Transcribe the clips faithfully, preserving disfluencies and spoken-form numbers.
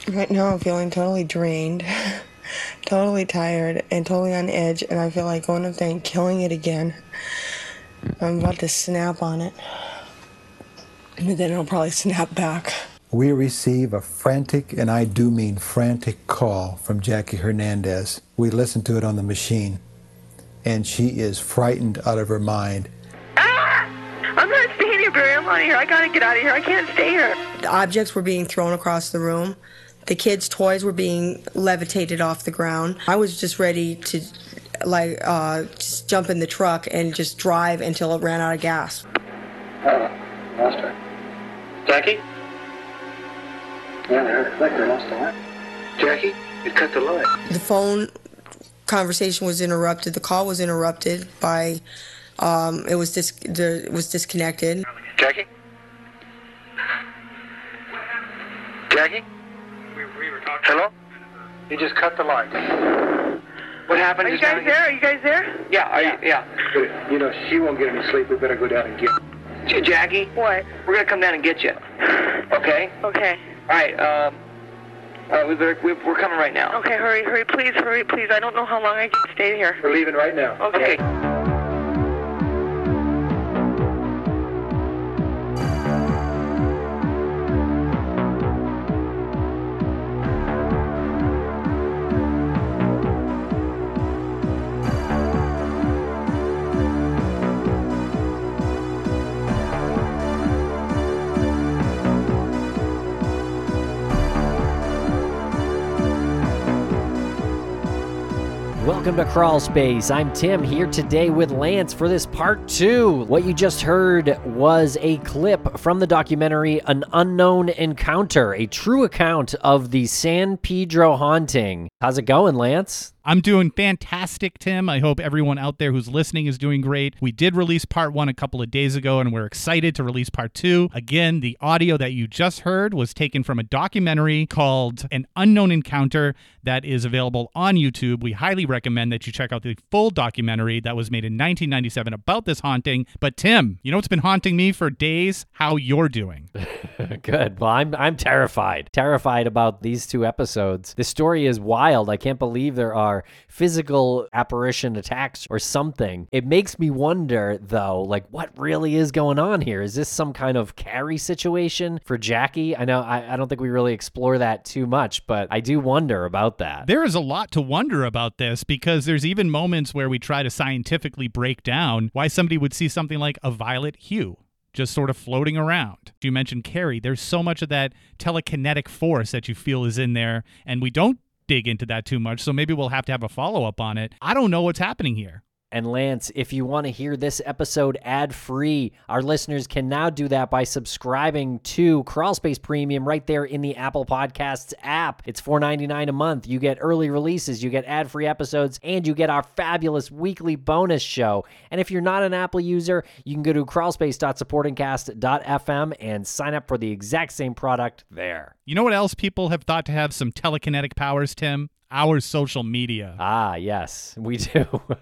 Right now I'm feeling totally drained, totally tired, and totally on edge, and I feel like going up there and killing it again. I'm about to snap on it, and then it'll probably snap back. We receive a frantic, and I do mean frantic, call from Jackie Hernandez. We listen to it on the machine, and she is frightened out of her mind. Ah! I'm not staying here, Barry. I'm out of here. I gotta get out of here. I can't stay here. The objects were being thrown across the room. The kids' toys were being levitated off the ground. I was just ready to, like, uh, just jump in the truck and just drive until it ran out of gas. Oh, lost her. Jackie? Yeah, I heard click. I lost her. Jackie, you cut the line. The phone conversation was interrupted. The call was interrupted by, um, it was dis- the, it was disconnected. Jackie? Jackie? Hello? You just cut the line. What happened? Are you guys there? Are you guys there? Yeah, are you, yeah. You know, she won't get any sleep. We better go down and get her. J- Jackie? What? We're going to come down and get you. Okay? Okay. All right, um... Uh, we better, we, we're coming right now. Okay, hurry, hurry, please, hurry, please. I don't know how long I can stay here. We're leaving right now. Okay. okay. Welcome to Crawl Space. I'm Tim here today with Lance for this part two. What you just heard was a clip from the documentary An Unknown Encounter, a true account of the San Pedro haunting. How's it going, Lance? I'm doing fantastic, Tim. I hope everyone out there who's listening is doing great. We did release part one a couple of days ago, and we're excited to release part two. Again, the audio that you just heard was taken from a documentary called An Unknown Encounter that is available on YouTube. We highly recommend that you check out the full documentary that was made in nineteen ninety-seven about this haunting. But Tim, you know what's been haunting me for days? How you're doing. Good. Well, I'm I'm terrified. Terrified about these two episodes. The story is wild. I can't believe there are physical apparition attacks or something. It makes me wonder, though, like, what really is going on here? Is this some kind of Carrie situation for Jackie? I know I, I don't think we really explore that too much, but I do wonder about that. There is a lot to wonder about this because there's even moments where we try to scientifically break down why somebody would see something like a violet hue just sort of floating around. You mentioned Carrie. There's so much of that telekinetic force that you feel is in there, and we don't dig into that too much, so maybe we'll have to have a follow-up on it. I don't know what's happening here. And Lance, if you want to hear this episode ad-free, our listeners can now do that by subscribing to Crawlspace Premium right there in the Apple Podcasts app. It's four dollars and ninety-nine cents a month. You get early releases, you get ad-free episodes, and you get our fabulous weekly bonus show. And if you're not an Apple user, you can go to crawlspace dot supporting cast dot f m and sign up for the exact same product there. You know what else people have thought to have some telekinetic powers, Tim? Our social media. Ah, yes, we do.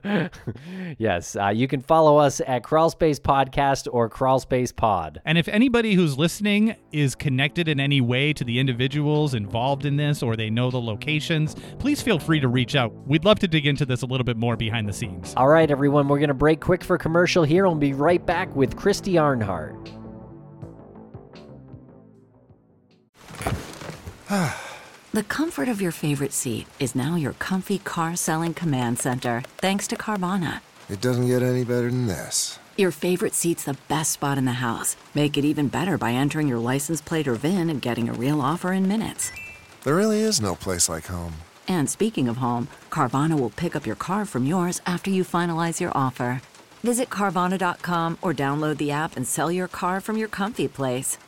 Yes, uh, you can follow us at Crawlspace Podcast or Crawlspace Pod. And if anybody who's listening is connected in any way to the individuals involved in this, or they know the locations, please feel free to reach out. We'd love to dig into this a little bit more behind the scenes. All right, everyone, we're going to break quick for commercial here, and we'll be right back with Christy Arnhart. The comfort of your favorite seat is now your comfy car-selling command center, thanks to Carvana. It doesn't get any better than this. Your favorite seat's the best spot in the house. Make it even better by entering your license plate or V I N and getting a real offer in minutes. There really is no place like home. And speaking of home, Carvana will pick up your car from yours after you finalize your offer. Visit Carvana dot com or download the app and sell your car from your comfy place.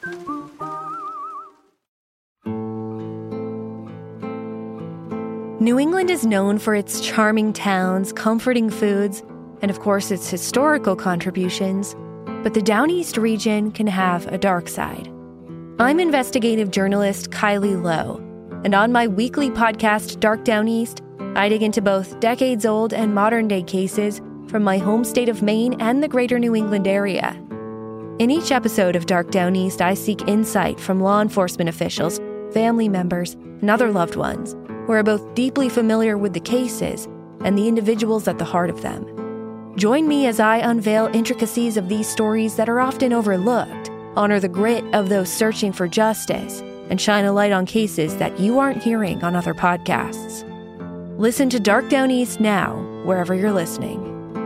New England is known for its charming towns, comforting foods, and of course its historical contributions, but the Down East region can have a dark side. I'm investigative journalist Kylie Lowe, and on my weekly podcast, Dark Down East, I dig into both decades-old and modern-day cases from my home state of Maine and the greater New England area. In each episode of Dark Down East, I seek insight from law enforcement officials family members, and other loved ones who are both deeply familiar with the cases and the individuals at the heart of them. Join me as I unveil intricacies of these stories that are often overlooked, honor the grit of those searching for justice, and shine a light on cases that you aren't hearing on other podcasts. Listen to Dark Down East now, wherever you're listening.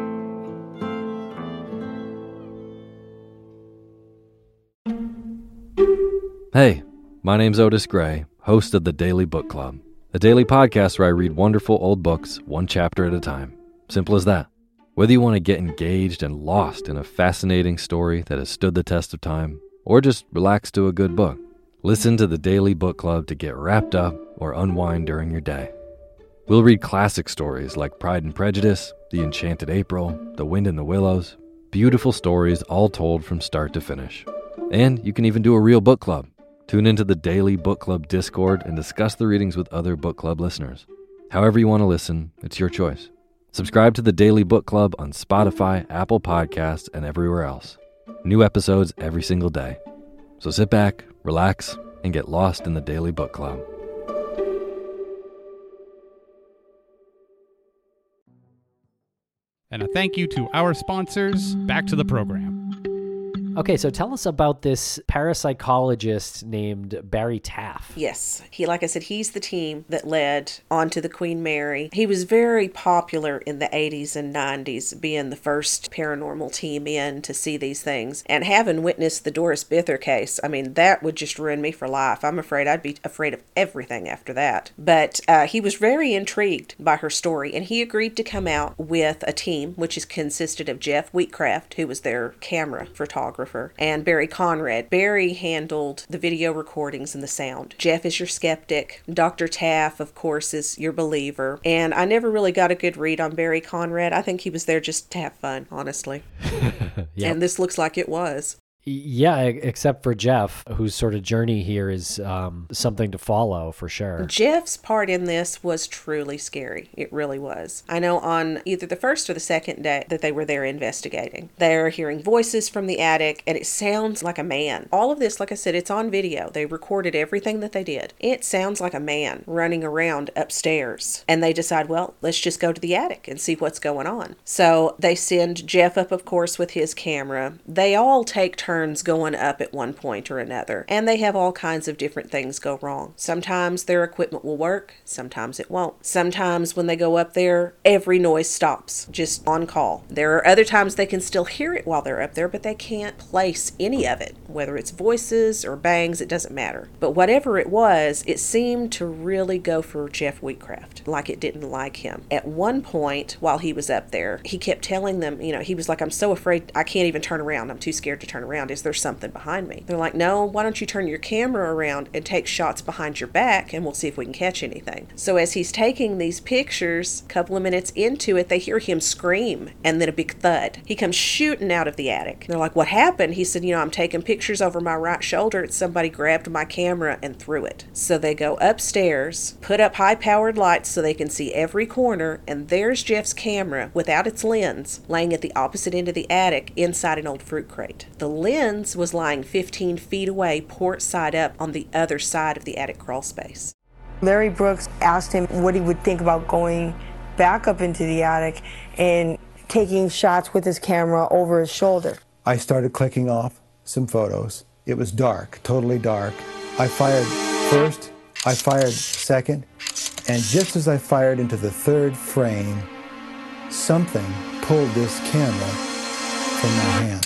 Hey, my name's Otis Gray, host of the Daily Book Club, a daily podcast where I read wonderful old books one chapter at a time. Simple as that. Whether you want to get engaged and lost in a fascinating story that has stood the test of time, or just relax to a good book, listen to the Daily Book Club to get wrapped up or unwind during your day. We'll read classic stories like Pride and Prejudice, The Enchanted April, The Wind in the Willows, beautiful stories all told from start to finish. And you can even do a real book club. Tune into the Daily Book Club Discord and discuss the readings with other book club listeners. However you want to listen, it's your choice. Subscribe to the Daily Book Club on Spotify, Apple Podcasts, and everywhere else. New episodes every single day. So sit back, relax, and get lost in the Daily Book Club. And a thank you to our sponsors. Back to the program. Okay, so tell us about this parapsychologist named Barry Taff. Yes. He, like I said, he's the team that led onto the Queen Mary. He was very popular in the eighties and nineties, being the first paranormal team in to see these things. And having witnessed the Doris Bither case, I mean, that would just ruin me for life. I'm afraid I'd be afraid of everything after that. But uh, he was very intrigued by her story, and he agreed to come out with a team, which is consisted of Jeff Wheatcraft, who was their camera photographer, and Barry Conrad. Barry handled the video recordings and the sound. Jeff is your skeptic. Doctor Taff, of course, is your believer. And I never really got a good read on Barry Conrad. I think he was there just to have fun, honestly. Yep. And this looks like it was. Yeah, except for Jeff, whose sort of journey here is um, something to follow for sure. Jeff's part in this was truly scary. It really was. I know on either the first or the second day that they were there investigating, they're hearing voices from the attic, and it sounds like a man. All of this, like I said, it's on video. They recorded everything that they did. It sounds like a man running around upstairs. And they decide, well, let's just go to the attic and see what's going on. So they send Jeff up, of course, with his camera. They all take turns going up at one point or another, and they have all kinds of different things go wrong. Sometimes their equipment will work, sometimes it won't. Sometimes when they go up there, every noise stops, just on call. There are other times they can still hear it while they're up there, but they can't place any of it, whether it's voices or bangs, it doesn't matter. But whatever it was, it seemed to really go for Jeff Wheatcraft, like it didn't like him. At one point, while he was up there, he kept telling them, you know, he was like, I'm so afraid I can't even turn around. I'm too scared to turn around. Is there something behind me? They're like, no, why don't you turn your camera around and take shots behind your back and we'll see if we can catch anything. So as he's taking these pictures, a couple of minutes into it, they hear him scream and then a big thud. He comes shooting out of the attic. They're like, what happened? He said, you know, I'm taking pictures over my right shoulder. Somebody grabbed my camera and threw it. So they go upstairs, put up high-powered lights so they can see every corner, and there's Jeff's camera without its lens laying at the opposite end of the attic inside an old fruit crate. The lens was lying fifteen feet away, port side up, on the other side of the attic crawl space. Larry Brooks asked him what he would think about going back up into the attic and taking shots with his camera over his shoulder. I started clicking off some photos. It was dark, totally dark. I fired first, I fired second, and just as I fired into the third frame, something pulled this camera from my hand.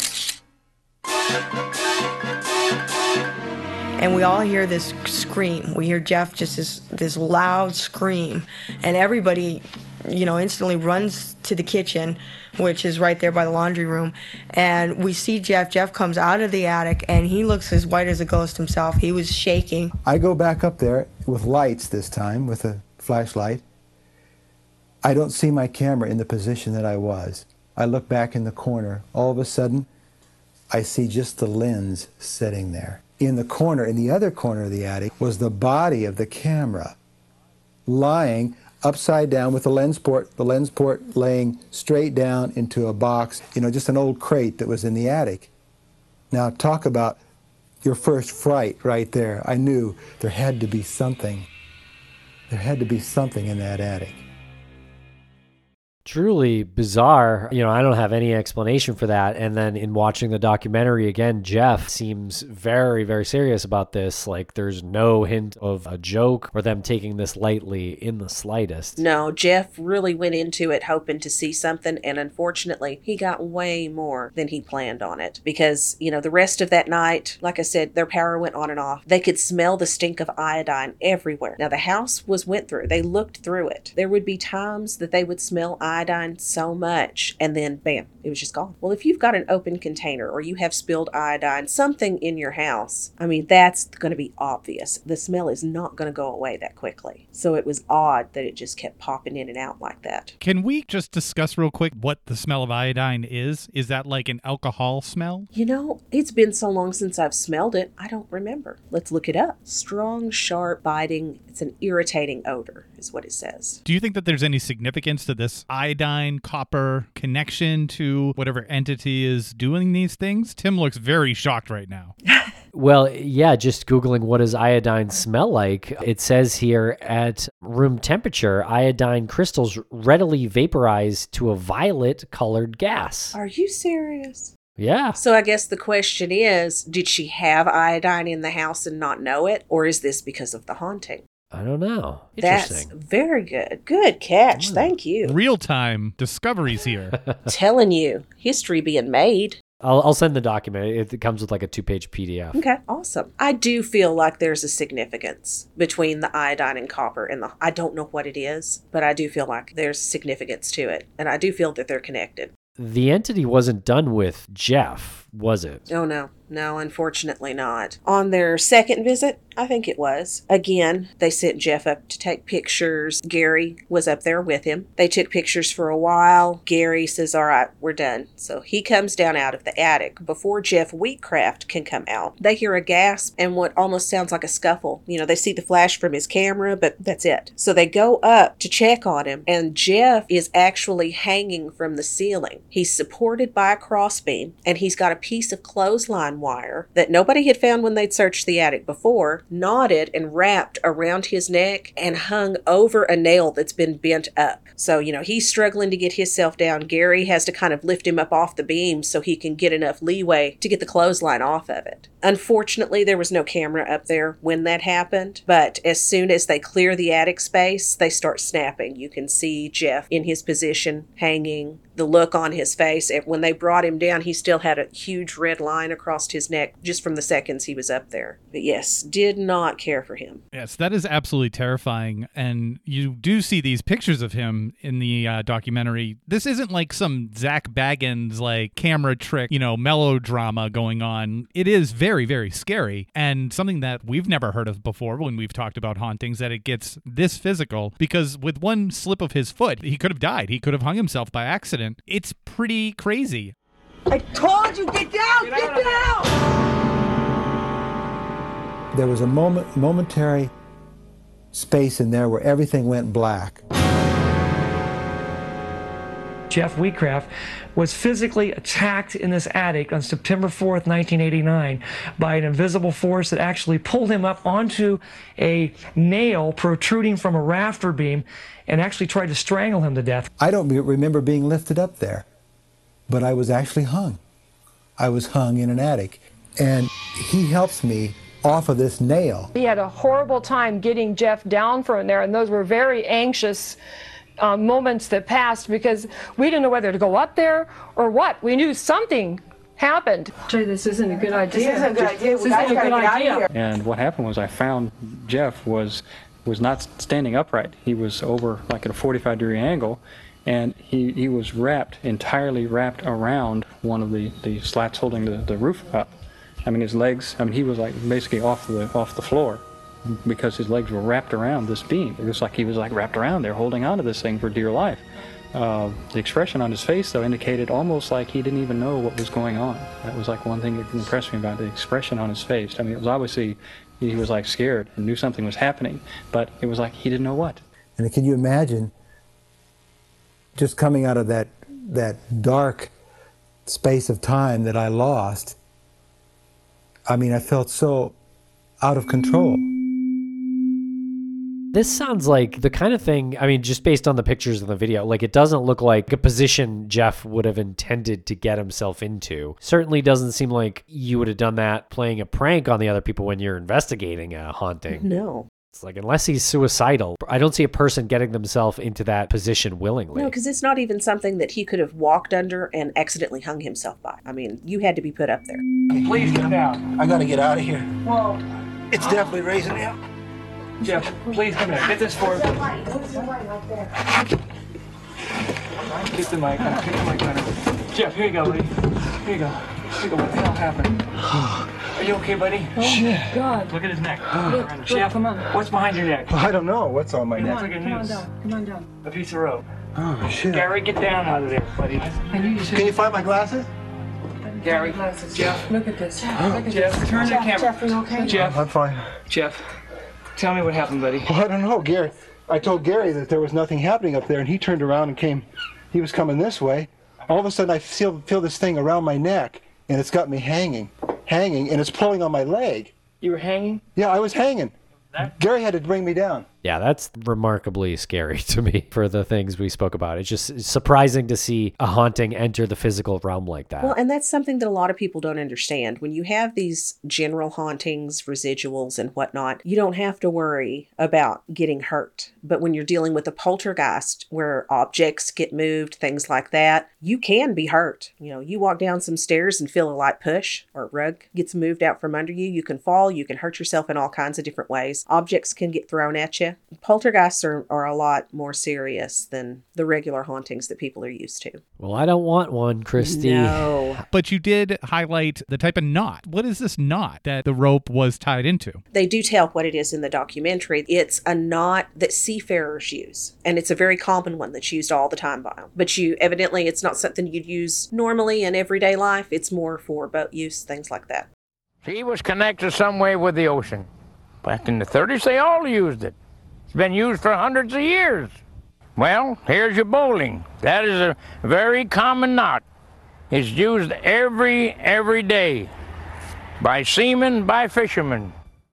And we all hear this scream. We hear Jeff just this, this loud scream. And everybody, you know, instantly runs to the kitchen, which is right there by the laundry room. And we see Jeff. Jeff comes out of the attic, and he looks as white as a ghost himself. He was shaking. I go back up there with lights this time, with a flashlight. I don't see my camera in the position that I was. I look back in the corner. All of a sudden, I see just the lens sitting there. In the corner, in the other corner of the attic, was the body of the camera lying upside down with the lens port, the lens port laying straight down into a box, you know, just an old crate that was in the attic. Now talk about your first fright right there. I knew there had to be something. There had to be something in that attic. Truly bizarre. You know, I don't have any explanation for that. And then in watching the documentary again, Jeff seems very, very serious about this. Like there's no hint of a joke or them taking this lightly in the slightest. No, Jeff really went into it hoping to see something. And unfortunately, he got way more than he planned on it. Because, you know, the rest of that night, like I said, their power went on and off. They could smell the stink of iodine everywhere. Now the house was went through. They looked through it. There would be times that they would smell iodine iodine so much, and then bam, it was just gone. Well, if you've got an open container or you have spilled iodine, something in your house, I mean, that's going to be obvious. The smell is not going to go away that quickly. So it was odd that it just kept popping in and out like that. Can we just discuss real quick what the smell of iodine is? Is that like an alcohol smell? You know, it's been so long since I've smelled it, I don't remember. Let's look it up. Strong, sharp, biting. It's an irritating odor, is what it says. Do you think that there's any significance to this iodine copper connection to whatever entity is doing these things? Tim looks very shocked right now. Well, yeah, just Googling what does iodine smell like. It says here at room temperature, iodine crystals readily vaporize to a violet colored gas. Are you serious? Yeah. So I guess the question is, did she have iodine in the house and not know it? Or is this because of the haunting? I don't know. That's very good. Good catch. Thank you. Real-time discoveries here. Telling you, history being made. I'll, I'll send the document. It comes with like a two-page P D F. Okay, awesome. I do feel like there's a significance between the iodine and copper and the, I don't know what it is, but I do feel like there's significance to it. And I do feel that they're connected. The entity wasn't done with Jeff, was it? Oh, no. No, unfortunately not. On their second visit, I think it was, again, they sent Jeff up to take pictures. Gary was up there with him. They took pictures for a while. Gary says, all right, we're done. So he comes down out of the attic. Before Jeff Wheatcraft can come out, they hear a gasp and what almost sounds like a scuffle. You know, they see the flash from his camera, but that's it. So they go up to check on him, and Jeff is actually hanging from the ceiling. He's supported by a crossbeam, and he's got a piece of clothesline wire that nobody had found when they'd searched the attic before, knotted and wrapped around his neck and hung over a nail that's been bent up. So, you know, he's struggling to get himself down. Gary has to kind of lift him up off the beam so he can get enough leeway to get the clothesline off of it. Unfortunately, there was no camera up there when that happened, but as soon as they clear the attic space, they start snapping. You can see Jeff in his position, hanging, the look on his face. And when they brought him down, he still had a huge red line across his neck just from the seconds he was up there. But yes, did not care for him. Yes, that is absolutely terrifying. And you do see these pictures of him in the uh, documentary. This isn't like some Zach Baggins like camera trick, you know, melodrama going on. It is very, very scary, and something that we've never heard of before when we've talked about hauntings, that it gets this physical, because with one slip of his foot, he could have died. He could have hung himself by accident. It's pretty crazy. I told you, get down, get, get down! There was a moment, momentary space in there where everything went black. Jeff Wheatcraft was physically attacked in this attic on September fourth, nineteen eighty-nine by an invisible force that actually pulled him up onto a nail protruding from a rafter beam and actually tried to strangle him to death. I don't remember being lifted up there, but I was actually hung. I was hung in an attic, and he helps me off of this nail. He had a horrible time getting Jeff down from there, and those were very anxious Uh, moments that passed because we didn't know whether to go up there or what. We knew something happened. Jay, this isn't a good idea. This isn't a good idea. This isn't a good idea. And what happened was I found Jeff was was not standing upright. He was over like at a forty-five degree angle, and he, he was wrapped, entirely wrapped around one of the, the slats holding the, the roof up. I mean, his legs, I mean, he was like basically off the off the floor, because his legs were wrapped around this beam. It was like he was like wrapped around there, holding onto this thing for dear life. Uh, the expression on his face, though, indicated almost like he didn't even know what was going on. That was like one thing that impressed me about the expression on his face. I mean, it was obviously, he was like scared and knew something was happening, but it was like he didn't know what. And can you imagine just coming out of that, that dark space of time that I lost? I mean, I felt so out of control. This sounds like the kind of thing, I mean, just based on the pictures in the video, like it doesn't look like a position Jeff would have intended to get himself into. Certainly doesn't seem like you would have done that playing a prank on the other people when you're investigating a haunting. No. It's like, unless he's suicidal, I don't see a person getting themselves into that position willingly. No, because it's not even something that he could have walked under and accidentally hung himself by. I mean, you had to be put up there. Please get down. I gotta get out of here. Whoa. It's definitely raising me up. Jeff, please come here. Get this for me. What's the light right there? Get the mic. Get the mic on it. Jeff, here you go, buddy. Here you go. Here you go. What the hell happened? Are you okay, buddy? Oh, Shit. God. Look at his neck. Look, look, Jeff, come on. What's behind your neck? I don't know what's on my It looks neck. like a Come on noose. down. Come on down. A piece of rope. Oh, shit. Gary, get down out of there, buddy. I knew you should. Can you find my glasses? Gary, Glasses. Jeff. Look at this. Oh. Look at Jeff, this. turn the Jeff, camera. Jeff, are you okay? Jeff, I'm fine. Jeff, tell me what happened, buddy. Well, I don't know, Gary. I told Gary that there was nothing happening up there, and he turned around and came. He was coming this way. All of a sudden, I feel feel this thing around my neck, and it's got me hanging, hanging, and it's pulling on my leg. You were hanging? Yeah, I was hanging. Gary had to bring me down. Yeah, that's remarkably scary to me for the things we spoke about. It's just surprising to see a haunting enter the physical realm like that. Well, and that's something that a lot of people don't understand. When you have these general hauntings, residuals, and whatnot, you don't have to worry about getting hurt. But when you're dealing with a poltergeist where objects get moved, things like that, you can be hurt. You know, you walk down some stairs and feel a light push or a rug gets moved out from under you. You can fall, you can hurt yourself in all kinds of different ways. Objects can get thrown at you. Poltergeists are, are a lot more serious than the regular hauntings that people are used to. Well, I don't want one, Christy. No. But you did highlight the type of knot. What is this knot that the rope was tied into? They do tell what it is in the documentary. It's a knot that seafarers use, and it's a very common one that's used all the time by them. But you evidently, it's not something you'd use normally in everyday life. It's more for boat use, things like that. He was connected some way with the ocean. Back in the thirties, they all used it. It's been used for hundreds of years. Well, here's your bowling. That is a very common knot. It's used every, every day by seamen, by fishermen.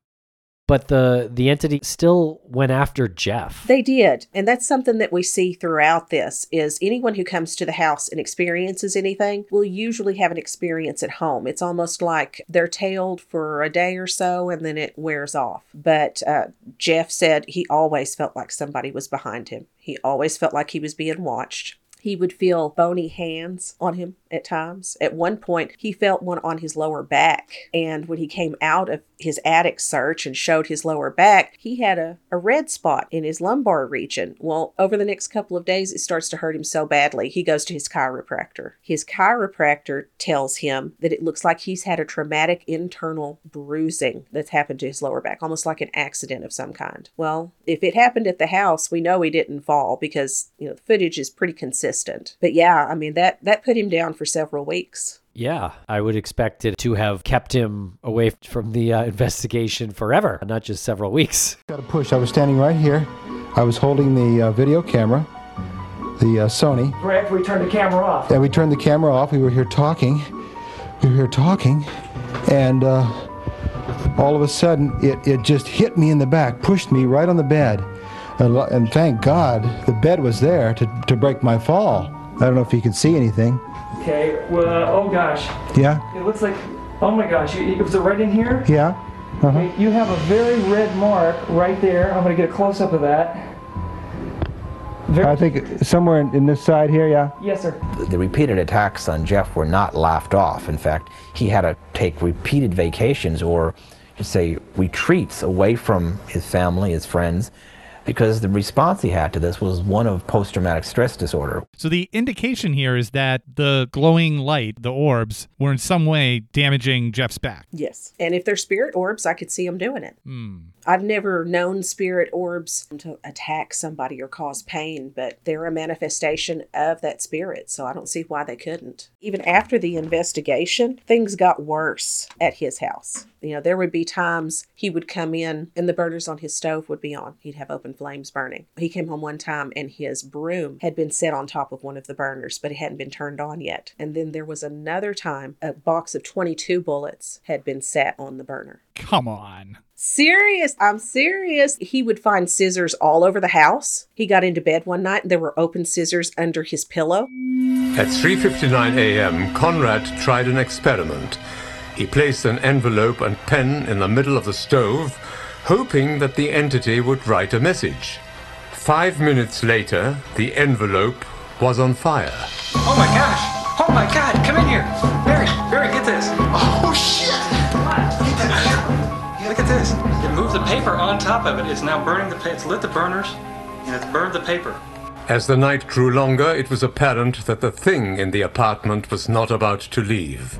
But the the entity still went after Jeff. They did. And that's something that we see throughout this is anyone who comes to the house and experiences anything will usually have an experience at home. It's almost like they're tailed for a day or so and then it wears off. But uh, Jeff said he always felt like somebody was behind him. He always felt like he was being watched. He would feel bony hands on him at times. At one point, he felt one on his lower back. And when he came out of his attic search and showed his lower back, he had a, a red spot in his lumbar region. Well, over the next couple of days, it starts to hurt him so badly, he goes to his chiropractor. His chiropractor tells him that it looks like he's had a traumatic internal bruising that's happened to his lower back, almost like an accident of some kind. Well, if it happened at the house, we know he didn't fall because, you know, the footage is pretty consistent. But yeah, I mean, that, that put him down for several weeks. Yeah, I would expect it to have kept him away from the uh, investigation forever, not just several weeks. Got to push. I was standing right here. I was holding the uh, video camera, the uh, Sony. Right after we turned the camera off. And we turned the camera off. We were here talking. We were here talking. And uh, all of a sudden, it, it just hit me in the back, pushed me right on the bed. And, and thank God the bed was there to, to break my fall. I don't know if you can see anything. Okay, well, uh, oh gosh. Yeah? It looks like, oh my gosh, you, was it right in here? Yeah. Uh-huh. Okay, you have a very red mark right there. I'm going to get a close-up of that. Very I think somewhere in, in this side here, yeah? Yes, sir. The repeated attacks on Jeff were not laughed off. In fact, he had to take repeated vacations or, just say, retreats away from his family, his friends, because the response he had to this was one of post-traumatic stress disorder. So the indication here is that the glowing light, the orbs, were in some way damaging Jeff's back. Yes. And if they're spirit orbs, I could see them doing it. Hmm. I've never known spirit orbs to attack somebody or cause pain, but they're a manifestation of that spirit, so I don't see why they couldn't. Even after the investigation, things got worse at his house. You know, there would be times he would come in and the burners on his stove would be on. He'd have open open flames burning. He came home one time and his broom had been set on top of one of the burners, but it hadn't been turned on yet. And then there was another time a box of twenty-two bullets had been set on the burner. Come on. Serious. I'm serious. He would find scissors all over the house. He got into bed one night and there were open scissors under his pillow. At three fifty-nine a.m., Conrad tried an experiment. He placed an envelope and pen in the middle of the stove, hoping that the entity would write a message. Five minutes later, the envelope was on fire. Oh my gosh! Oh my God! Come in here! Barry! Barry, get this! Oh shit! Look at this. It moved the paper on top of it. It's now burning the paper. It's lit the burners, and it's burned the paper. As the night grew longer, it was apparent that the thing in the apartment was not about to leave.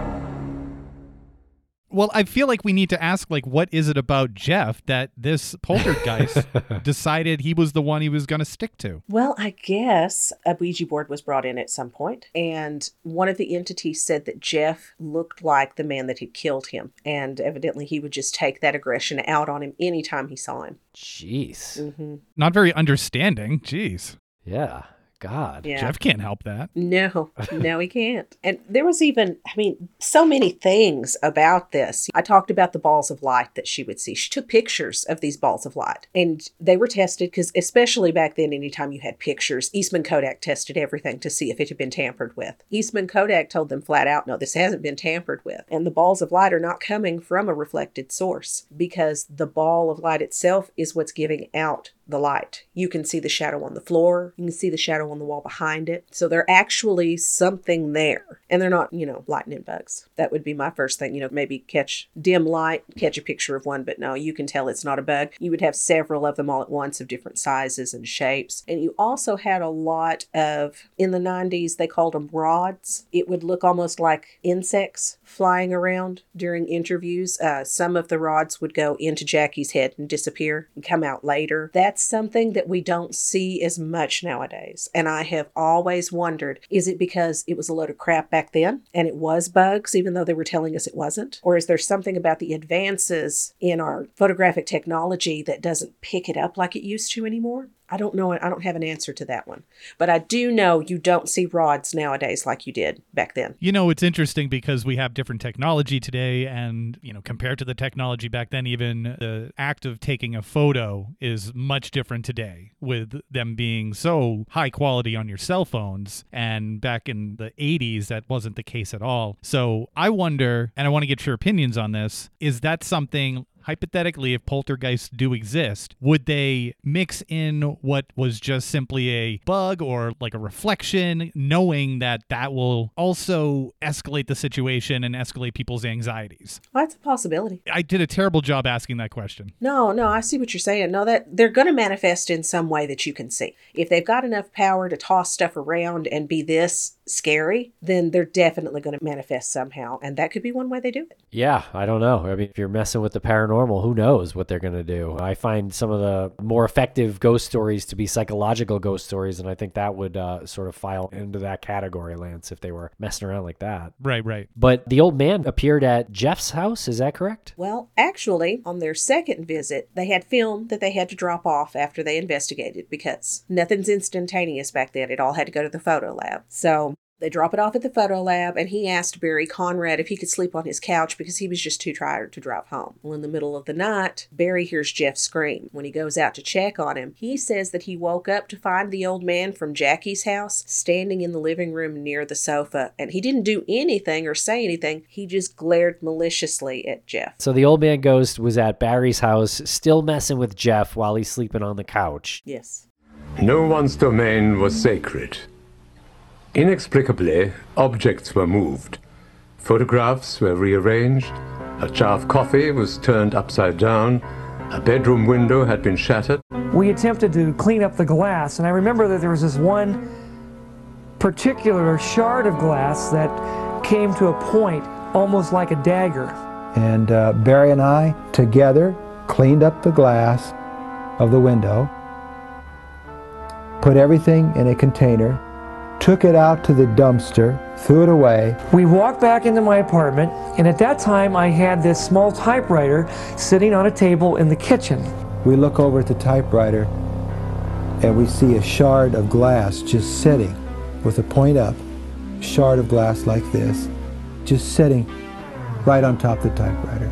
Well, I feel like we need to ask, like, what is it about Jeff that this poltergeist decided he was the one he was going to stick to? Well, I guess a Ouija board was brought in at some point, and one of the entities said that Jeff looked like the man that had killed him, and evidently he would just take that aggression out on him anytime he saw him. Jeez. Mm-hmm. Not very understanding. Jeez. Yeah. God. Yeah. Jeff can't help that. No, no, he can't. And there was even, I mean, so many things about this. I talked about the balls of light that she would see. She took pictures of these balls of light, and they were tested because, especially back then, anytime you had pictures, Eastman Kodak tested everything to see if it had been tampered with. Eastman Kodak told them flat out, no, this hasn't been tampered with. And the balls of light are not coming from a reflected source because the ball of light itself is what's giving out the light. You can see the shadow on the floor. You can see the shadow on the wall behind it. So they're actually something there. And they're not, you know, lightning bugs. That would be my first thing. You know, maybe catch dim light, catch a picture of one, but no, you can tell it's not a bug. You would have several of them all at once of different sizes and shapes. And you also had a lot of, in the nineties, they called them rods. It would look almost like insects flying around during interviews. Uh, some of the rods would go into Jackie's head and disappear and come out later. That's something that we don't see as much nowadays. And I have always wondered, is it because it was a load of crap back then and it was bugs, even though they were telling us it wasn't? Or is there something about the advances in our photographic technology that doesn't pick it up like it used to anymore? I don't know. I don't have an answer to that one. But I do know you don't see rods nowadays like you did back then. You know, it's interesting because we have different technology today, and, you know, compared to the technology back then, even the act of taking a photo is much different today, with them being so high quality on your cell phones. And back in the eighties, that wasn't the case at all. So I wonder, and I want to get your opinions on this, is that something... Hypothetically, if poltergeists do exist, would they mix in what was just simply a bug or like a reflection, knowing that that will also escalate the situation and escalate people's anxieties? Well, that's a possibility. I did a terrible job asking that question. No, no, I see what you're saying. No, that they're going to manifest in some way that you can see. If they've got enough power to toss stuff around and be this scary, then they're definitely going to manifest somehow. And that could be one way they do it. Yeah, I don't know. I mean, if you're messing with the paranormal, who knows what they're going to do? I find some of the more effective ghost stories to be psychological ghost stories, and I think that would uh, sort of file into that category, Lance, if they were messing around like that. Right, right. But the old man appeared at Jeff's house, is that correct? Well, actually, on their second visit, they had film that they had to drop off after they investigated because nothing's instantaneous back then. It all had to go to the photo lab. So they drop it off at the photo lab, and he asked Barry Conrad if he could sleep on his couch because he was just too tired to drive home. Well, in the middle of the night, Barry hears Jeff scream. When he goes out to check on him, he says that he woke up to find the old man from Jackie's house standing in the living room near the sofa, and he didn't do anything or say anything. He just glared maliciously at Jeff. So the old man ghost was at Barry's house, still messing with Jeff while he's sleeping on the couch. Yes. No one's domain was sacred. Inexplicably, objects were moved. Photographs were rearranged. A jar of coffee was turned upside down. A bedroom window had been shattered. We attempted to clean up the glass, and I remember that there was this one particular shard of glass that came to a point almost like a dagger. And uh, Barry and I together cleaned up the glass of the window, put everything in a container, took it out to the dumpster, threw it away. We walked back into my apartment, and at that time I had this small typewriter sitting on a table in the kitchen. We look over at the typewriter and we see a shard of glass just sitting with a point up, shard of glass like this, just sitting right on top of the typewriter.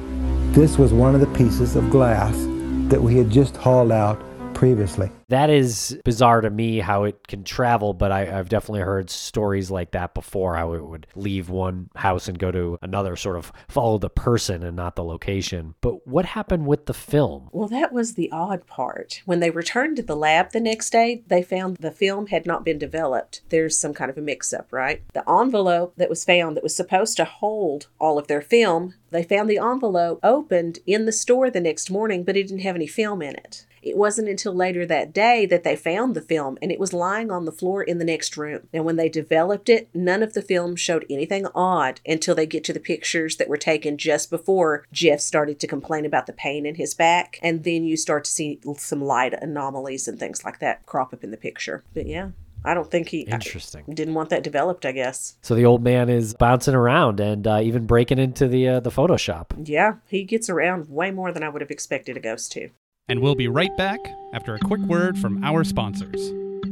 This was one of the pieces of glass that we had just hauled out previously. That is bizarre to me how it can travel, but I, I've definitely heard stories like that before, how it would leave one house and go to another, sort of follow the person and not the location. But what happened with the film? Well, that was the odd part. When they returned to the lab the next day, they found the film had not been developed. There's some kind of a mix-up, right? The envelope that was found that was supposed to hold all of their film, they found the envelope opened in the store the next morning, but it didn't have any film in it. It wasn't until later that day that they found the film, and it was lying on the floor in the next room. And when they developed it, none of the film showed anything odd until they get to the pictures that were taken just before Jeff started to complain about the pain in his back. And then you start to see some light anomalies and things like that crop up in the picture. But yeah. I don't think he Interesting. I didn't want that developed, I guess. So the old man is bouncing around and uh, even breaking into the uh, the Photoshop. Yeah, he gets around way more than I would have expected a ghost to. And we'll be right back after a quick word from our sponsors.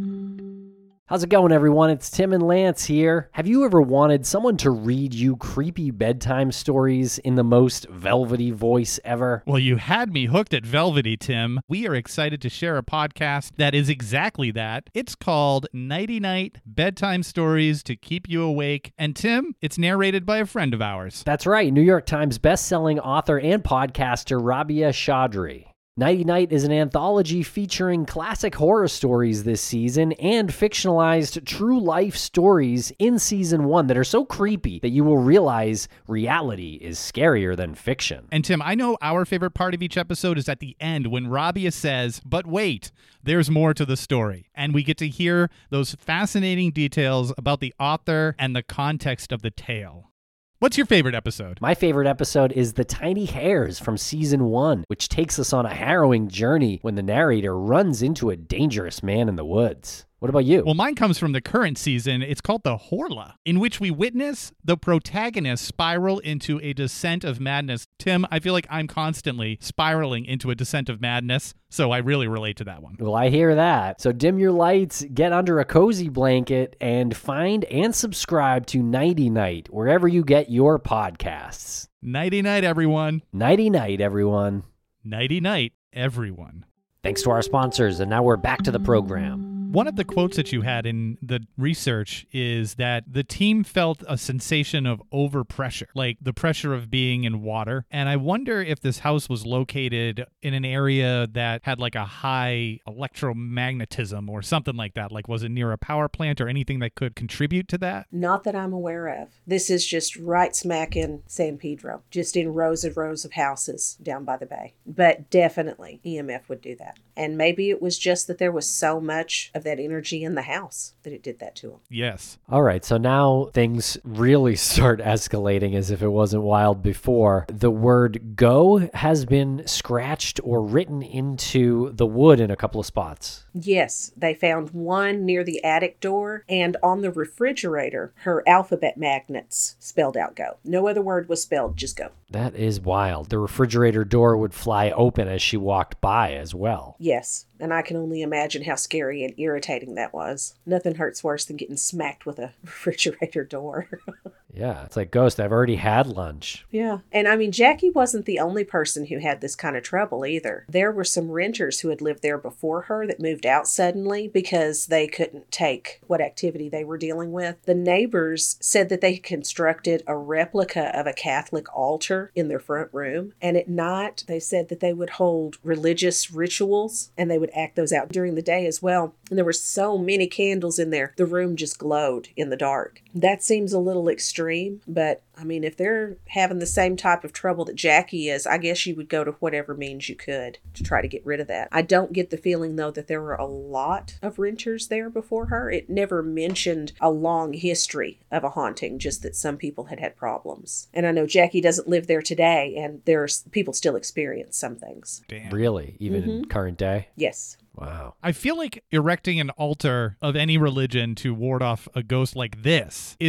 How's it going, everyone? It's Tim and Lance here. Have you ever wanted someone to read you creepy bedtime stories in the most velvety voice ever? Well, you had me hooked at velvety, Tim. We are excited to share a podcast that is exactly that. It's called Nighty Night Bedtime Stories to Keep You Awake. And Tim, it's narrated by a friend of ours. That's right, New York Times bestselling author and podcaster Rabia Chaudhry. Nighty Night is an anthology featuring classic horror stories this season and fictionalized true-life stories in season one that are so creepy that you will realize reality is scarier than fiction. And Tim, I know our favorite part of each episode is at the end when Rabia says, but wait, there's more to the story. And we get to hear those fascinating details about the author and the context of the tale. What's your favorite episode? My favorite episode is The Tiny Hairs from season one, which takes us on a harrowing journey when the narrator runs into a dangerous man in the woods. What about you? Well, mine comes from the current season. It's called The Horla, in which we witness the protagonist spiral into a descent of madness. Tim, I feel like I'm constantly spiraling into a descent of madness, so I really relate to that one. Well, I hear that. So dim your lights, get under a cozy blanket, and find and subscribe to Nighty Night, wherever you get your podcasts. Nighty night, everyone. Nighty night, everyone. Nighty night, everyone. Thanks to our sponsors, and now we're back to the program. One of the quotes that you had in the research is that the team felt a sensation of overpressure, like the pressure of being in water. And I wonder if this house was located in an area that had like a high electromagnetism or something like that. Like, was it near a power plant or anything that could contribute to that? Not that I'm aware of. This is just right smack in San Pedro, just in rows and rows of houses down by the bay. But definitely E M F would do that. And maybe it was just that there was so much of that energy in the house that it did that to him. Yes. All right, so now things really start escalating as if it wasn't wild before. The word go has been scratched or written into the wood in a couple of spots. Yes, they found one near the attic door, and on the refrigerator, her alphabet magnets spelled out go. No other word was spelled, just go. That is wild. The refrigerator door would fly open as she walked by as well. Yes, and I can only imagine how scary and irritating that was. Nothing hurts worse than getting smacked with a refrigerator door. Yeah, it's like, Ghost, I've already had lunch. Yeah, and I mean, Jackie wasn't the only person who had this kind of trouble either. There were some renters who had lived there before her that moved out suddenly because they couldn't take what activity they were dealing with. The neighbors said that they constructed a replica of a Catholic altar in their front room, and at night they said that they would hold religious rituals and they would act those out during the day as well. And there were so many candles in there, the room just glowed in the dark. That seems a little extreme, but I mean, if they're having the same type of trouble that Jackie is, I guess you would go to whatever means you could to try to get rid of that. I don't get the feeling, though, that there were a lot of renters there before her. It never mentioned a long history of a haunting, just that some people had had problems. And I know Jackie doesn't live there today, and there's people still experience some things. Damn. Really? Even Mm-hmm. in current day? Yes. Wow. I feel like erecting an altar of any religion to ward off a ghost like this is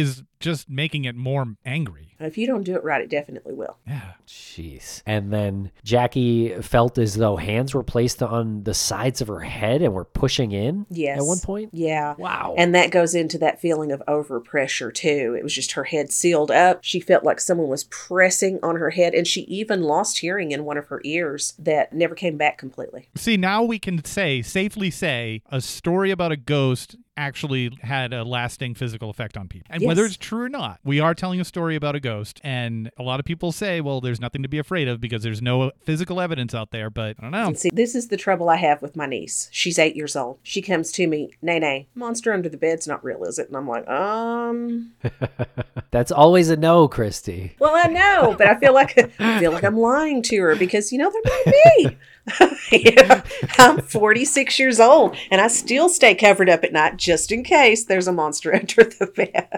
just making it more angry. If you don't do it right, it definitely will. Yeah. Jeez. And then Jackie felt as though hands were placed on the sides of her head and were pushing in Yes. at one point? Yeah. Wow. And that goes into that feeling of overpressure, too. It was just her head sealed up. She felt like someone was pressing on her head, and she even lost hearing in one of her ears that never came back completely. See, now we can say, safely say, a story about a ghost actually had a lasting physical effect on people. And Yes. whether it's true or not, we are telling a story about a ghost. And a lot of people say, well, there's nothing to be afraid of because there's no physical evidence out there. But I don't know. And see, this is the trouble I have with my niece. She's eight years old. She comes to me, Nay, nay, monster under the bed's not real, is it? And I'm like, um... That's always a no, Christy. Well, I know, but I feel like I feel like I'm lying to her because, you know, there might be. Yeah, I'm forty-six years old, and I still stay covered up at night just in case there's a monster under the bed.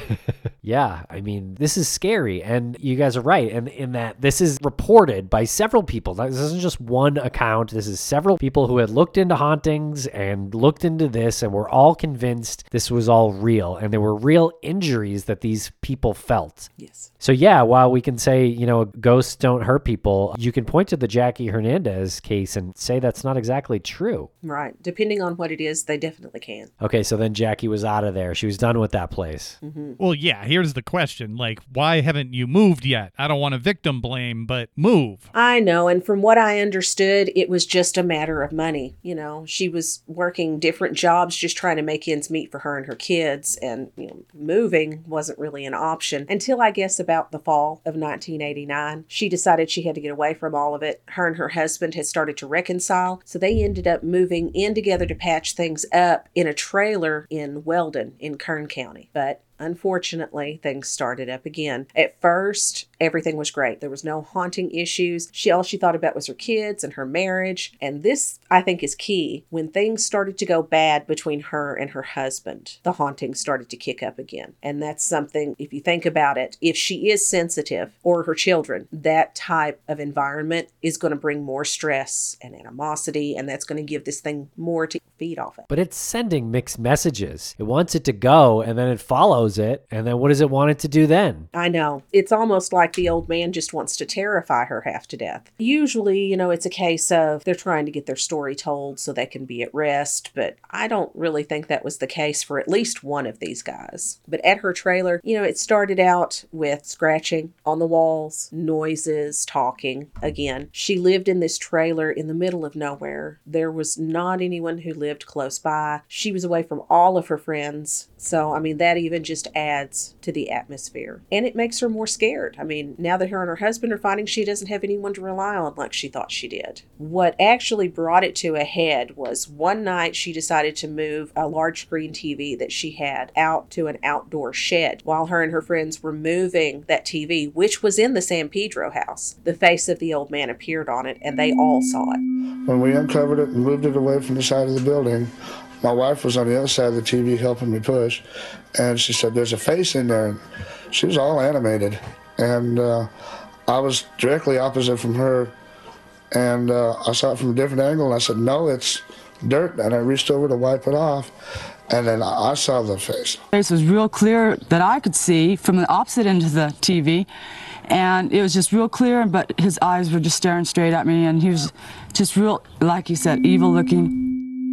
Yeah, I mean, this is scary, and you guys are right, and in that this is reported by several people. This isn't just one account. This is several people who had looked into hauntings and looked into this, and were all convinced this was all real, and there were real injuries that these people felt. Yes. So yeah, while we can say, you know, ghosts don't hurt people, you can point to the Jackie Hernandez case and say that's not exactly true. Right. Depending on what it is, they definitely can. Okay, so then Jackie was out of there. She was done with that place. Mm-hmm. Well, yeah, here's the question. Like, why haven't you moved yet? I don't want to victim blame, but move. I know, and from what I understood, it was just a matter of money. You know, she was working different jobs just trying to make ends meet for her and her kids, and, you know, moving wasn't really an option until I guess about the fall of nineteen eighty-nine. She decided she had to get away from all of it. Her and her husband had started to reconcile, so they ended up moving in together to patch things up in a trailer in Weldon in Kern County. But unfortunately, things started up again. At first, everything was great. There was no haunting issues. She all she thought about was her kids and her marriage. And this, I think, is key. When things started to go bad between her and her husband, the hauntings started to kick up again. And that's something, if you think about it, if she is sensitive, or her children, that type of environment is going to bring more stress and animosity, and that's going to give this thing more to feed off of. But it's sending mixed messages. It wants it to go, and then it follows it, and then what does it want it to do then? I know. It's almost like the old man just wants to terrify her half to death. Usually, you know, it's a case of they're trying to get their story told so they can be at rest, but I don't really think that was the case for at least one of these guys. But at her trailer, you know, it started out with scratching on the walls, noises, talking. Again, she lived in this trailer in the middle of nowhere. There was not anyone who lived close by. She was away from all of her friends. So, I mean, that even just adds to the atmosphere. And it makes her more scared. I mean, now that her and her husband are finding she doesn't have anyone to rely on like she thought she did. What actually brought it to a head was one night she decided to move a large screen T V that she had out to an outdoor shed. While her and her friends were moving that T V, which was in the San Pedro house, the face of the old man appeared on it, and they all saw it. When we uncovered it and moved it away from the side of the building, my wife was on the other side of the T V helping me push, and she said, there's a face in there. She was all animated, and uh, I was directly opposite from her, and uh, I saw it from a different angle, and I said, no, it's dirt, and I reached over to wipe it off, and then I saw the face. The face was real clear that I could see from the opposite end of the T V, and it was just real clear, but his eyes were just staring straight at me, and he was just real, like you said, evil looking.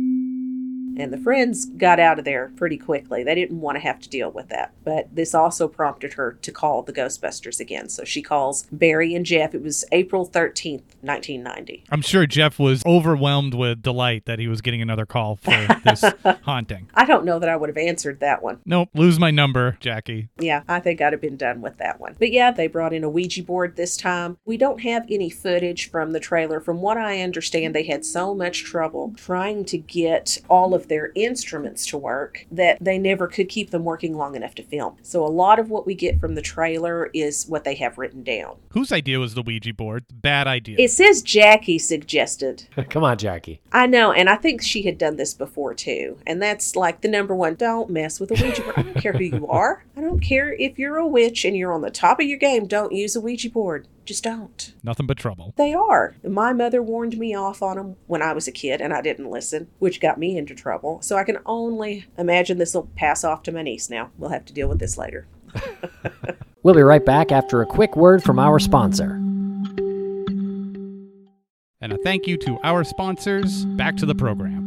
And the friends got out of there pretty quickly. They didn't want to have to deal with that. But this also prompted her to call the Ghostbusters again. So she calls Barry and Jeff. It was April thirteenth, nineteen ninety. I'm sure Jeff was overwhelmed with delight that he was getting another call for this haunting. I don't know that I would have answered that one. Nope, lose my number, Jackie. Yeah, I think I'd have been done with that one. But yeah, they brought in a Ouija board this time. We don't have any footage from the trailer. From what I understand, they had so much trouble trying to get all of their instruments to work that they never could keep them working long enough to film. So a lot of what we get from the trailer is what they have written down. Whose idea was the Ouija board? Bad idea. It says Jackie suggested. Come on, Jackie. I know, and I think she had done this before too. And that's like the number one, don't mess with a Ouija board. I don't care who you are. I don't care if you're a witch and you're on the top of your game. Don't use a Ouija board. Just don't. Nothing but trouble. They are. My mother warned me off on them when I was a kid, and I didn't listen, which got me into trouble. So I can only imagine this will pass off to my niece now. We'll have to deal with this later. We'll be right back after a quick word from our sponsor. And a thank you to our sponsors. Back to the program.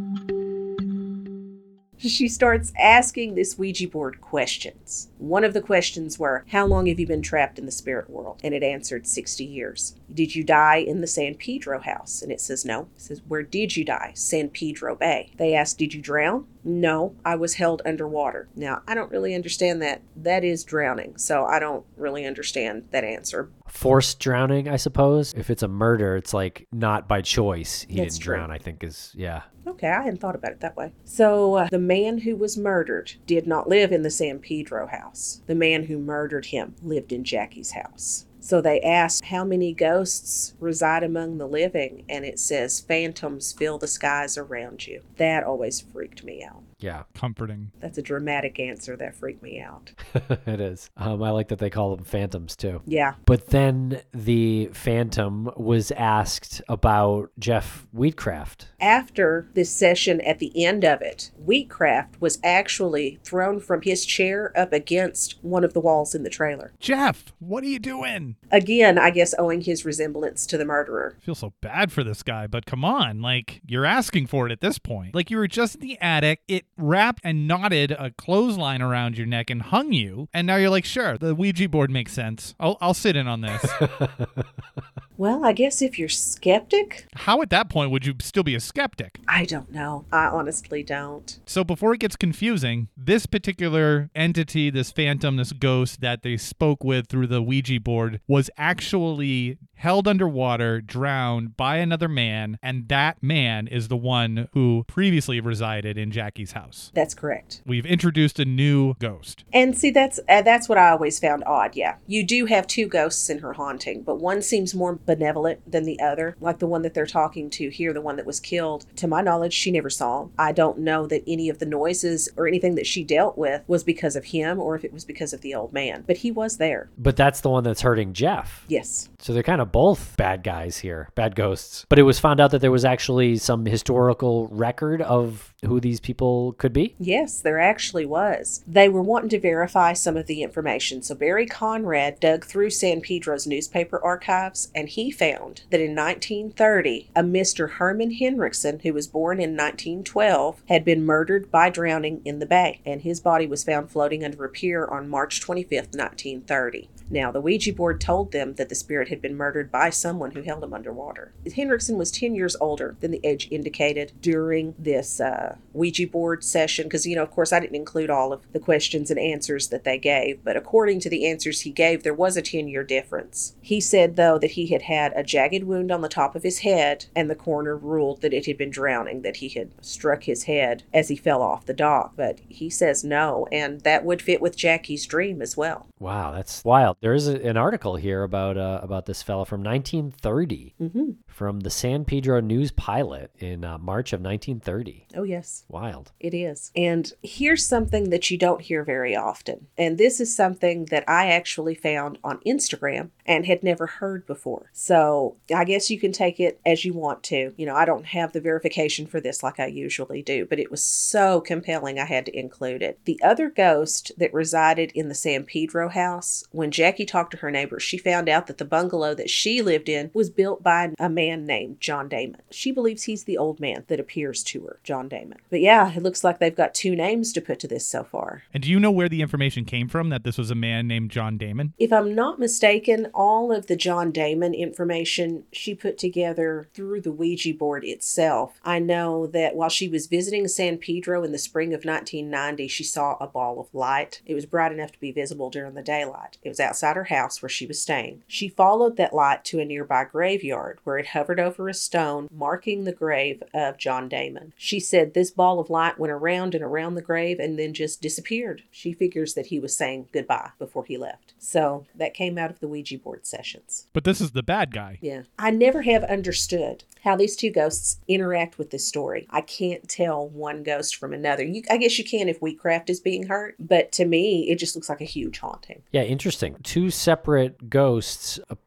She starts asking this Ouija board questions. One of the questions were, how long have you been trapped in the spirit world? And it answered sixty years. Did you die in the San Pedro house? And it says no. It says, where did you die? San Pedro Bay. They asked, did you drown? No, I was held underwater. Now, I don't really understand that. That is drowning, so I don't really understand that answer. Forced drowning, I suppose. If it's a murder, it's like not by choice. He That's didn't true. drown, I think is, yeah. Okay, I hadn't thought about it that way. So uh, the man who was murdered did not live in the San Pedro house. The man who murdered him lived in Jackie's house. So they asked how many ghosts reside among the living, and it says phantoms fill the skies around you. That always freaked me out. Yeah. Comforting. That's a dramatic answer that freaked me out. It is. Um, I like that they call them phantoms too. Yeah. But then the phantom was asked about Jeff Wheatcraft. After this session, at the end of it, Wheatcraft was actually thrown from his chair up against one of the walls in the trailer. Jeff, what are you doing? Again, I guess owing his resemblance to the murderer. I feel so bad for this guy, but come on, like, you're asking for it at this point. Like, you were just in the attic, it wrapped and knotted a clothesline around your neck and hung you, and now you're like, sure, the Ouija board makes sense. I'll, I'll sit in on this. Well, I guess if you're skeptic? How at that point would you still be a skeptic? I don't know. I honestly don't. So before it gets confusing, this particular entity, this phantom, this ghost that they spoke with through the Ouija board was actually held underwater, drowned by another man, and that man is the one who previously resided in Jackie's house. That's correct. We've introduced a new ghost. And see, that's uh, that's what I always found odd, yeah. You do have two ghosts in her haunting, but one seems more benevolent than the other, like the one that they're talking to here, the one that was killed. To my knowledge, she never saw him. I don't know that any of the noises or anything that she dealt with was because of him or if it was because of the old man, but he was there. But that's the one that's hurting Jeff. Yes. So they're kind of both bad guys here, bad ghosts. But it was found out that there was actually some historical record of who these people could be? Yes, there actually was. They were wanting to verify some of the information. So Barry Conrad dug through San Pedro's newspaper archives, and he found that in nineteen thirty, a Mister Herman Henriksen, who was born in nineteen twelve, had been murdered by drowning in the bay, and his body was found floating under a pier on March twenty-fifth, nineteen thirty. Now, the Ouija board told them that the spirit had been murdered by someone who held him underwater. Henriksen was ten years older than the age indicated during this uh, Ouija board session, because, you know, of course, I didn't include all of the questions and answers that they gave, but according to the answers he gave, there was a ten-year difference. He said, though, that he had had a jagged wound on the top of his head, and the coroner ruled that it had been drowning, that he had struck his head as he fell off the dock. But he says no, and that would fit with Jackie's dream as well. Wow, that's wild. There is a, an article here about uh, about this fella from nineteen thirty, mm-hmm. from the San Pedro News Pilot in uh, March of nineteen thirty. Oh, yes. Wild. It is. And here's something that you don't hear very often. And this is something that I actually found on Instagram and had never heard before. So I guess you can take it as you want to. You know, I don't have the verification for this like I usually do, but it was so compelling I had to include it. The other ghost that resided in the San Pedro house, when Jackie talked to her neighbors, she found out that the bungalow that she lived in was built by a man named John Damon. She believes he's the old man that appears to her, John Damon. But yeah, it looks like they've got two names to put to this so far. And do you know where the information came from that this was a man named John Damon? If I'm not mistaken, all of the John Damon information she put together through the Ouija board itself. I know that while she was visiting San Pedro in the spring of nineteen ninety, she saw a ball of light. It was bright enough to be visible during the daylight. It was outside her house where she was staying. She followed that light to a nearby graveyard where it hovered over a stone marking the grave of John Damon. She said this ball of light went around and around the grave and then just disappeared. She figures that he was saying goodbye before he left. So that came out of the Ouija board sessions. But this is the bad guy. Yeah. I never have understood how these two ghosts interact with this story. I can't tell one ghost from another. You, I guess you can if Wheatcraft is being hurt, but to me, it just looks like a huge haunting. Yeah, interesting. Two separate ghosts apparently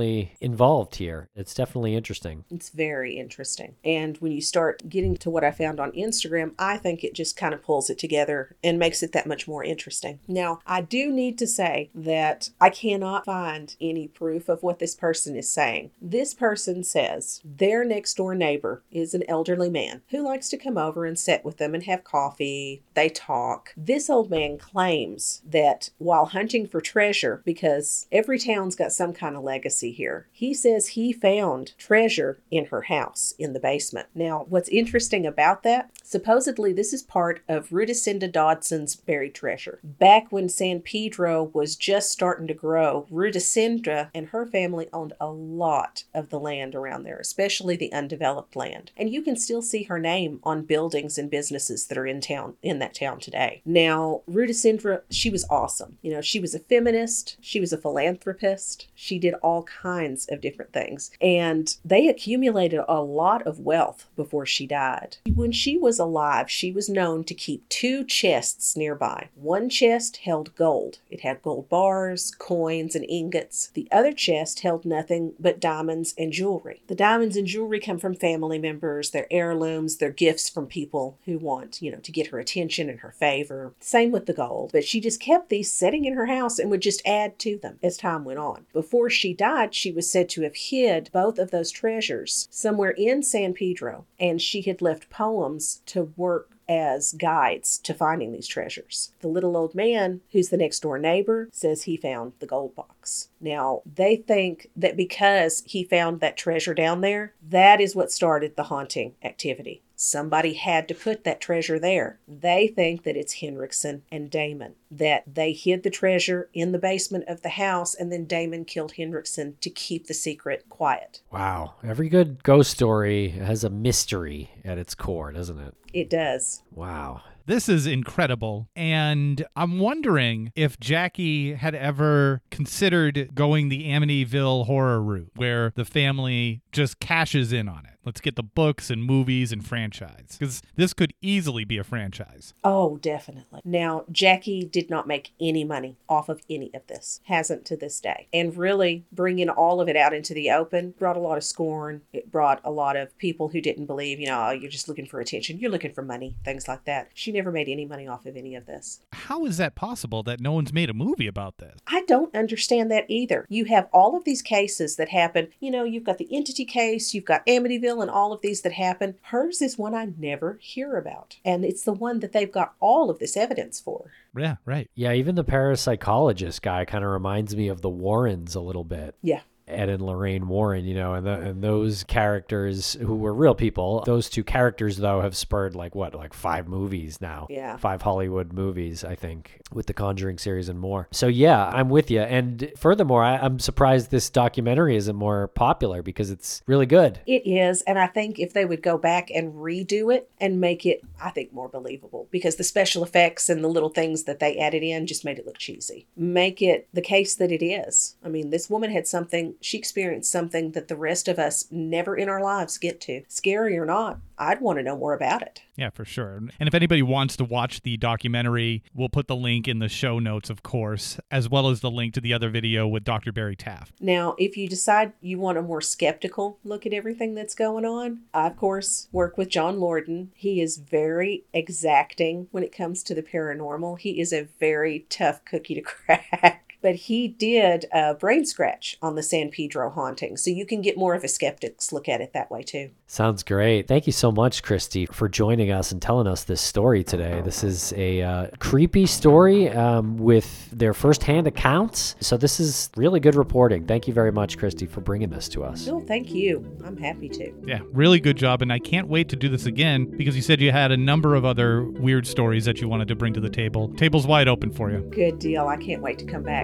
definitely involved here. It's definitely interesting. It's very interesting. And when you start getting to what I found on Instagram, I think it just kind of pulls it together and makes it that much more interesting. Now, I do need to say that I cannot find any proof of what this person is saying. This person says their next door neighbor is an elderly man who likes to come over and sit with them and have coffee. They talk. This old man claims that while hunting for treasure, because every town's got some kind of legacy here, he says he found treasure in her house in the basement. Now, what's interesting about that, supposedly this is part of Rudisynda Dodson's buried treasure. Back when San Pedro was just starting to grow, Rudisynda and her family owned a lot of the land around there, especially the undeveloped land. And you can still see her name on buildings and businesses that are in town, in that town today. Now, Rudisynda, she was awesome. You know, she was a feminist. She was a philanthropist. She did all kinds of different things. And they accumulated a lot of wealth before she died. When she was alive, she was known to keep two chests nearby. One chest held gold. It had gold bars, coins, and ingots. The other chest held nothing but diamonds and jewelry. The diamonds and jewelry come from family members, they're heirlooms, they're gifts from people who want, you know, to get her attention and her favor. Same with the gold. But she just kept these sitting in her house and would just add to them as time went on. Before she died, she was said to have hid both of those treasures somewhere in San Pedro, and she had left poems to work as guides to finding these treasures. The little old man, who's the next door neighbor, says he found the gold box. Now, they think that because he found that treasure down there, that is what started the haunting activity. Somebody had to put that treasure there. They think that it's Henriksen and Damon, that they hid the treasure in the basement of the house, and then Damon killed Henriksen to keep the secret quiet. Wow. Every good ghost story has a mystery at its core, doesn't it? It does. Wow. This is incredible. And I'm wondering if Jackie had ever considered going the Amityville horror route, where the family just cashes in on it. Let's get the books and movies and franchise, because this could easily be a franchise. Oh, definitely. Now, Jackie did not make any money off of any of this. Hasn't to this day. And really, bringing all of it out into the open brought a lot of scorn. It brought a lot of people who didn't believe, you know, oh, you're just looking for attention. You're looking for money, things like that. She never made any money off of any of this. How is that possible that no one's made a movie about this? I don't understand that either. You have all of these cases that happen. You know, you've got the Entity case, you've got Amityville, and all of these that happen. Hers is one I never hear about. And it's the one that they've got all of this evidence for. Yeah, right. Yeah, even the parapsychologist guy kind of reminds me of the Warrens a little bit. Yeah. Ed and Lorraine Warren, you know, and, the, and those characters who were real people, those two characters, though, have spurred like what, like five movies now. Yeah. Five Hollywood movies, I think, with the Conjuring series and more. So yeah, I'm with you. And furthermore, I, I'm surprised this documentary isn't more popular because it's really good. It is. And I think if they would go back and redo it and make it, I think, more believable, because the special effects and the little things that they added in just made it look cheesy. Make it the case that it is. I mean, this woman had something, she experienced something that the rest of us never in our lives get to. Scary or not, I'd want to know more about it. Yeah, for sure. And if anybody wants to watch the documentary, we'll put the link in the show notes, of course, as well as the link to the other video with Doctor Barry Taft. Now, if you decide you want a more skeptical look at everything that's going on, I, of course, work with John Lorden. He is very exacting when it comes to the paranormal. He is a very tough cookie to crack. But he did a brain scratch on the San Pedro haunting, so you can get more of a skeptic's look at it that way too. Sounds great. Thank you so much, Christy, for joining us and telling us this story today. This is a uh, creepy story um, with their firsthand accounts. So this is really good reporting. Thank you very much, Christy, for bringing this to us. No, thank you. I'm happy to. Yeah, really good job. And I can't wait to do this again, because you said you had a number of other weird stories that you wanted to bring to the table. Table's wide open for you. Good deal. I can't wait to come back.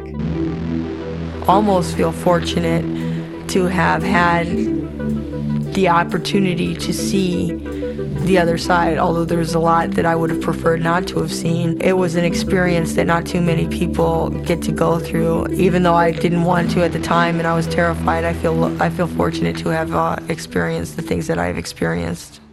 Almost feel fortunate to have had the opportunity to see the other side, although there's a lot that I would have preferred not to have seen. It was an experience that not too many people get to go through. Even though I didn't want to at the time and I was terrified, I feel I feel fortunate to have uh, experienced the things that I've experienced.